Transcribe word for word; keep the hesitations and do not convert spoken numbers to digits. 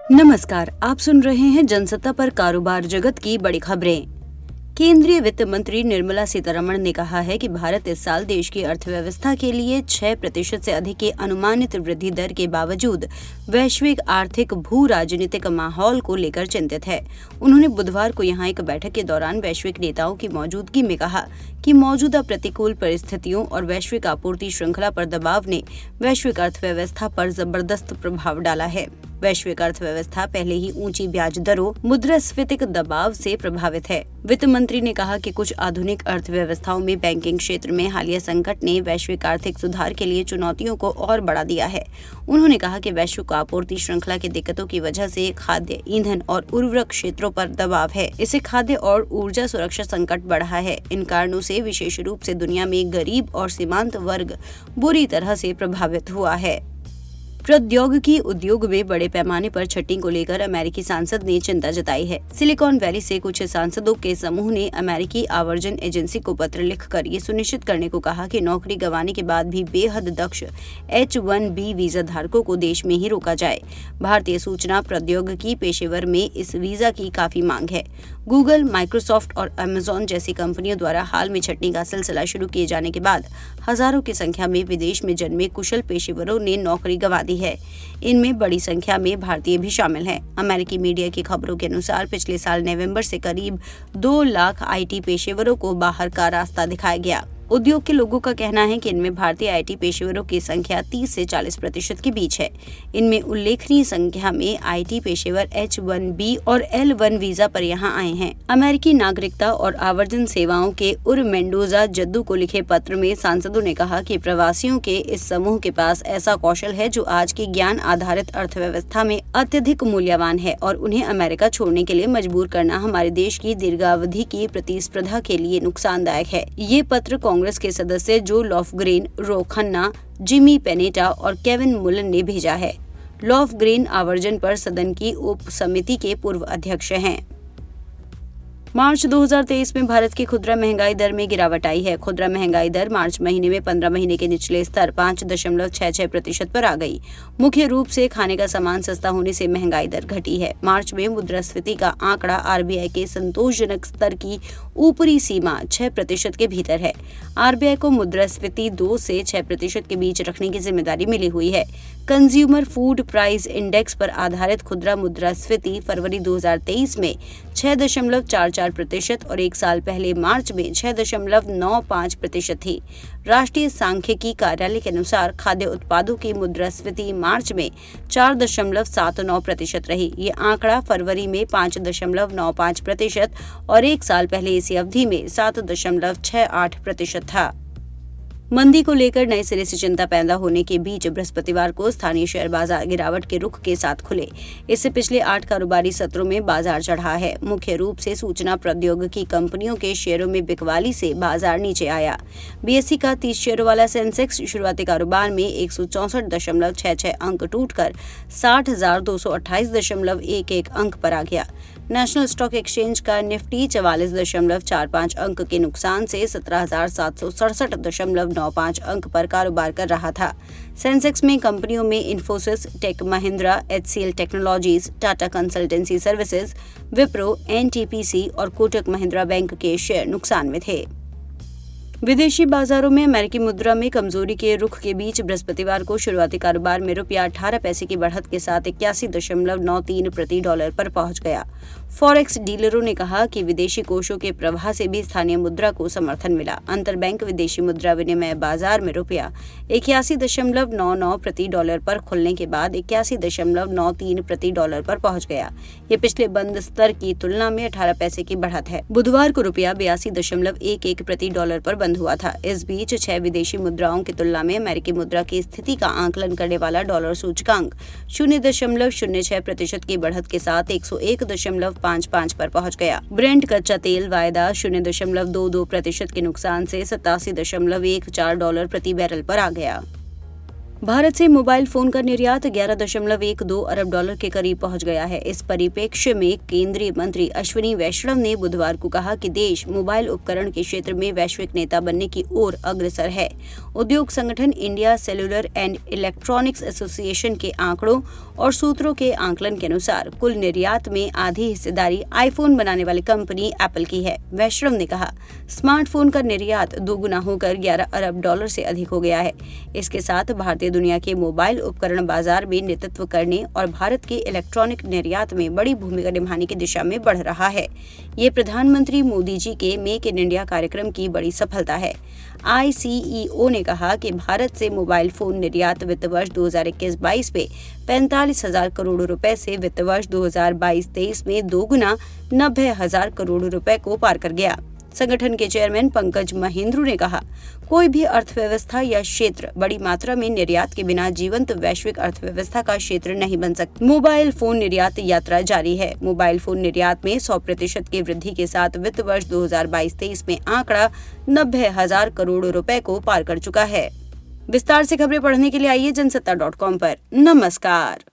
नमस्कार, आप सुन रहे हैं जनसत्ता पर कारोबार जगत की बड़ी खबरें। केंद्रीय वित्त मंत्री निर्मला सीतारमण ने कहा है कि भारत इस साल देश की अर्थव्यवस्था के लिए छह प्रतिशत से अधिक के अनुमानित वृद्धि दर के बावजूद वैश्विक आर्थिक भू राजनीतिक माहौल को लेकर चिंतित है। उन्होंने बुधवार को यहां एक बैठक के दौरान वैश्विक नेताओं की मौजूदगी में कहा कि मौजूदा प्रतिकूल परिस्थितियों और वैश्विक आपूर्ति श्रृंखला पर दबाव ने वैश्विक अर्थव्यवस्था पर जबरदस्त प्रभाव डाला है। वैश्विक अर्थव्यवस्था पहले ही ऊंची ब्याज दरों, मुद्रास्फीतिक दबाव से प्रभावित है। वित्त मंत्री ने कहा कि कुछ आधुनिक अर्थव्यवस्थाओं में बैंकिंग क्षेत्र में हालिया संकट ने वैश्विक आर्थिक सुधार के लिए चुनौतियों को और बढ़ा दिया है। उन्होंने कहा कि वैश्विक आपूर्ति श्रृंखला की दिक्कतों की वजह से खाद्य, ईंधन और उर्वरक क्षेत्रों पर दबाव है। इससे खाद्य और ऊर्जा सुरक्षा संकट बढ़ा है। इन कारणों से विशेष रूप से दुनिया में गरीब और सीमांत वर्ग बुरी तरह से प्रभावित हुआ है। प्रौद्योगिकी उद्योग में बड़े पैमाने पर छंटिंग को लेकर अमेरिकी सांसद ने चिंता जताई है। सिलिकॉन वैली से कुछ सांसदों के समूह ने अमेरिकी आवर्जन एजेंसी को पत्र लिखकर ये सुनिश्चित करने को कहा कि नौकरी गंवाने के बाद भी बेहद दक्ष एच वन बी वीजा धारकों को देश में ही रोका जाए। भारतीय सूचना प्रौद्योगिकी पेशेवर में इस वीजा की काफी मांग है। गूगल, माइक्रोसॉफ्ट और अमेजॉन जैसी कंपनियों द्वारा हाल में छंटनी का सिलसिला शुरू किए जाने के बाद हजारों की संख्या में विदेश में जन्मे कुशल पेशेवरों ने नौकरी गंवा दी है। इनमें बड़ी संख्या में भारतीय भी शामिल हैं। अमेरिकी मीडिया की खबरों के अनुसार पिछले साल नवंबर से करीब दो लाख आईटी पेशेवरों को बाहर का रास्ता दिखाया गया। उद्योग के लोगों का कहना है कि इनमें भारतीय आईटी पेशेवरों की संख्या तीस से चालीस प्रतिशत के बीच है। इनमें उल्लेखनीय संख्या में आईटी पेशेवर एच वन बी और एल वन वीजा पर यहां आए हैं। अमेरिकी नागरिकता और आवर्जन सेवाओं के उर मेंडोजा जद्दू को लिखे पत्र में सांसदों ने कहा कि प्रवासियों के इस समूह के पास ऐसा कौशल है जो आज की ज्ञान आधारित अर्थव्यवस्था में अत्यधिक मूल्यवान है और उन्हें अमेरिका छोड़ने के लिए मजबूर करना हमारे देश की दीर्घावधि की प्रतिस्पर्धा के लिए नुकसानदायक है। ये पत्र कांग्रेस के सदस्य जो लॉफग्रेन, रो खन्ना, जिमी पेनेटा और केविन मुलन ने भेजा है। लॉफग्रेन आवर्जन पर सदन की उप समिति के पूर्व अध्यक्ष हैं। मार्च दो हज़ार तेईस में भारत की खुदरा महंगाई दर में गिरावट आई है। खुदरा महंगाई दर मार्च महीने में पंद्रह महीने के निचले स्तर पाँच दशमलव छह छह प्रतिशत पर आ गई। मुख्य रूप से खाने का सामान सस्ता होने से महंगाई दर घटी है। मार्च में मुद्रास्फीति का आंकड़ा आरबीआई के संतोषजनक स्तर की ऊपरी सीमा छह प्रतिशत के भीतर है। आरबीआई को मुद्रास्फीति दो से छह प्रतिशत के बीच रखने की जिम्मेदारी मिली हुई है। कंज्यूमर फूड प्राइस इंडेक्स पर आधारित खुदरा मुद्रास्फीति फरवरी दो हज़ार तेईस में छह दशमलव चार चार प्रतिशत और एक साल पहले मार्च में छह दशमलव नौ पाँच प्रतिशत थी। राष्ट्रीय सांख्यिकी कार्यालय के अनुसार खाद्य उत्पादों की मुद्रास्फीति मार्च में चार दशमलव सात नौ प्रतिशत रही। ये आंकड़ा फरवरी में पाँच दशमलव नौ पाँच प्रतिशत और एक साल पहले इसी अवधि में सात दशमलव छह आठ प्रतिशत था। मंदी को लेकर नए सिरे से चिंता पैदा होने के बीच बृहस्पतिवार को स्थानीय शेयर बाजार गिरावट के रुख के साथ खुले। इससे पिछले आठ कारोबारी सत्रों में बाजार चढ़ा है। मुख्य रूप से सूचना प्रौद्योगिकी कंपनियों के शेयरों में बिकवाली से बाजार नीचे आया। बीएसई का तीस शेयरों वाला सेंसेक्स शुरुआती कारोबार में एक सौ चौसठ दशमलव छह छह अंक टूटकर साठ हजार दो सौ अट्ठाईस दशमलव एक एक अंक पर आ गया। नेशनल स्टॉक एक्सचेंज का निफ्टी चवालीस दशमलव चार पाँच अंक के नुकसान से सत्रह हजार सात सौ सड़सठ दशमलव नौ पाँच अंक पर कारोबार कर रहा था। सेंसेक्स में कंपनियों में Infosys, Tech Mahindra, HCL Technologies, Tata Consultancy Services, Wipro, NTPC और कोटक महिंद्रा बैंक के शेयर नुकसान में थे। विदेशी बाजारों में अमेरिकी मुद्रा में कमजोरी के रुख के बीच बृहस्पतिवार को शुरुआती कारोबार में रुपया अठारह पैसे की बढ़त के साथ इक्यासी दशमलव नौ तीन प्रति डॉलर पर पहुंच गया। फॉरेक्स डीलरों ने कहा कि विदेशी कोषों के प्रवाह से भी स्थानीय मुद्रा को समर्थन मिला। अंतर बैंक विदेशी मुद्रा विनिमय बाजार में रुपया इक्यासी दशमलव नौ नौ प्रति डॉलर पर खुलने के बाद इक्यासी दशमलव नौ तीन प्रति डॉलर पर पहुंच गया। ये पिछले बंद स्तर की तुलना में अठारह पैसे की बढ़त है। बुधवार को रुपया बयासी दशमलव एक एक प्रति डॉलर पर बंद हुआ था। इस बीच छह विदेशी मुद्राओं की तुलना में अमेरिकी मुद्रा की स्थिति का आकलन करने वाला डॉलर सूचकांक शून्य दशमलव शून्य छह प्रतिशत की बढ़त के साथ एक सौ एक दशमलव पाँच पाँच पर पहुंच गया। ब्रेंट कच्चा तेल वायदा शून्य दशमलव दो दो प्रतिशत के नुकसान से सतासी दशमलव एक चार डॉलर प्रति बैरल पर आ गया। भारत से मोबाइल फोन का निर्यात ग्यारह दशमलव एक दो अरब डॉलर के करीब पहुंच गया है। इस परिप्रेक्ष्य में केंद्रीय मंत्री अश्विनी वैष्णव ने बुधवार को कहा कि देश मोबाइल उपकरण के क्षेत्र में वैश्विक नेता बनने की ओर अग्रसर है। उद्योग संगठन India Cellular and Electronics Association के आंकड़ों और सूत्रों के आंकलन के अनुसार कुल निर्यात में आधी हिस्सेदारी आईफोन बनाने वाली कंपनी एप्पल की है। वैष्णव ने कहा, स्मार्टफोन का निर्यात दोगुना होकर ग्यारह अरब डॉलर से अधिक हो गया है। इसके साथ भारतीय दुनिया के मोबाइल उपकरण बाजार में नेतृत्व करने और भारत के इलेक्ट्रॉनिक निर्यात में बड़ी भूमिका निभाने की दिशा में बढ़ रहा है। ये प्रधानमंत्री मोदी जी के मेक इन इंडिया कार्यक्रम की बड़ी सफलता है। आई सी ई ओ ने कहा कि भारत से मोबाइल फोन निर्यात वित्त वर्ष दो हज़ार इक्कीस बाईस में पैंतालीस हजार करोड़ रुपए से वित्त वर्ष दो हज़ार बाईस तेईस में दोगुना नब्बे हजार करोड़ रुपए को पार कर गया। संगठन के चेयरमैन पंकज महेंद्रू ने कहा, कोई भी अर्थव्यवस्था या क्षेत्र बड़ी मात्रा में निर्यात के बिना जीवंत वैश्विक अर्थव्यवस्था का क्षेत्र नहीं बन सकता। मोबाइल फोन निर्यात यात्रा जारी है। मोबाइल फोन निर्यात में सौ प्रतिशत की वृद्धि के साथ वित्त वर्ष दो हज़ार बाईस तेईस में आंकड़ा नब्बे हजार करोड़ रुपए को पार कर चुका है। विस्तार से खबरें पढ़ने के लिए आइए जनसत्ता डॉट कॉम पर। नमस्कार।